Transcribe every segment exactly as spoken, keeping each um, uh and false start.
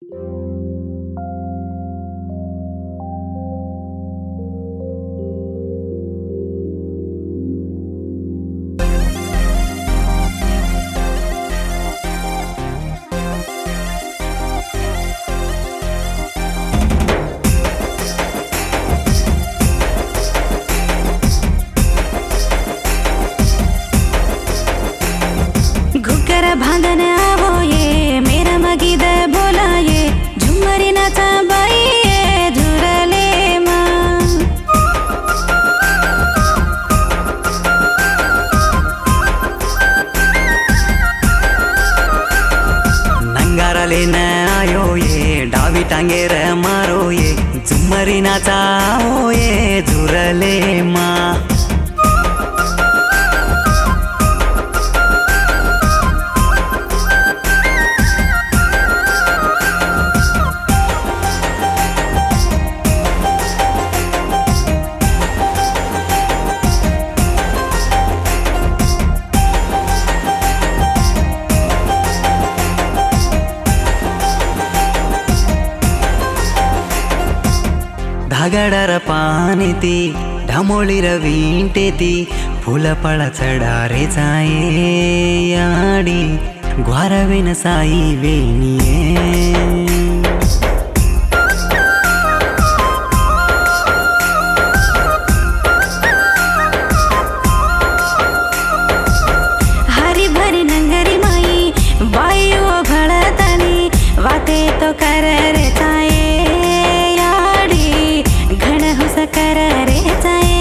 भांगन आवो ये मेरा मगीद बोला ये झुमरी नाचा बाई ये झुरले मां नंगारा लेना आयो ये डावी टांगेर मारो ये झुमरी नाचा हो ये झुरले मां धागडार पाणी ती ढामोळी रवींटे ती फुलफळ चढारे जाये याडी ग्वारवेन साई वेणीये हरी भरी नंगरी माई बाई ओ भळतानी वाते तो कर रे चाये घण हुस कर रे चाये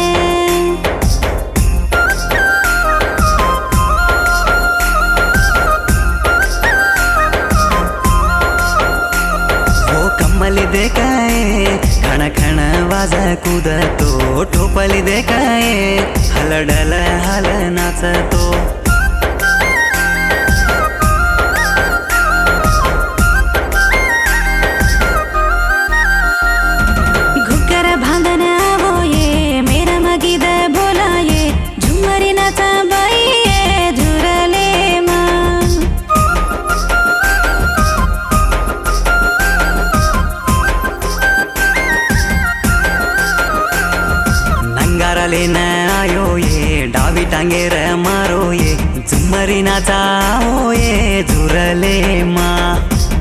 वो कम्मली देखाए खण खण वाज कुदतो ठोपली देखाए हलडल हल नाचतो भांगन आवो ये मेरा मगीद बोला ये झुमरी नाचा बाई ये झुरले मां नंगारा लेना आयो ये डावी टांगेर मारो ये झुमरी नाचा हो ये झुरले मां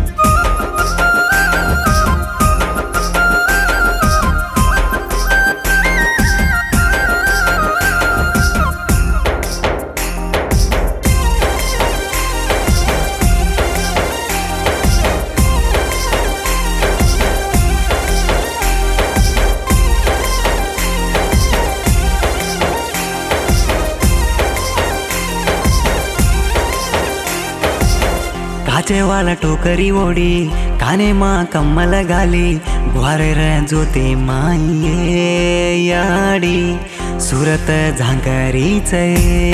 काचे वाला टोकरी ओडी काने मां कम्मल गाली ग्वारे र जोते माये याडी सुरत झांकरी चे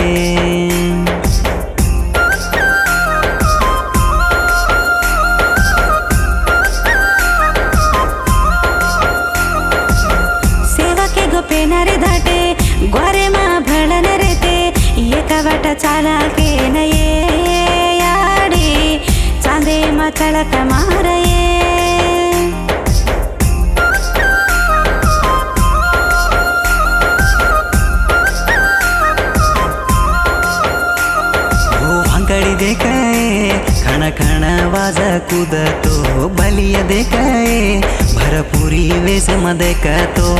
सेवा के गोपेनारे धाटे ग्वारे मां भळन रेते एका वाटा चाला के नये चांदे मचलक मारये वो भांगडी देखाए खण खण वाज कुदतो बलिय देखाए भरपुरी वेस म देखतो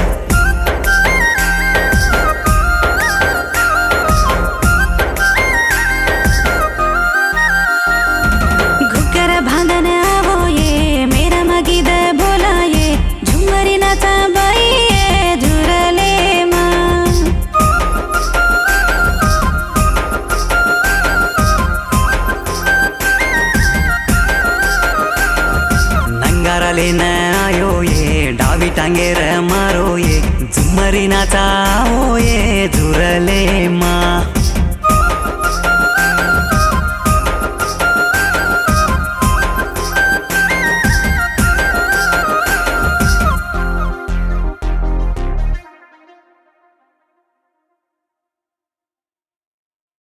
भांगन आवो ये मेरा मगीद बोला ये झुमरी नाचा बाई ये झुरले मां नंगारा लेना आयो ये डावी टांगेर मारो ये झुमरी नाचा हो ये झुरले मां।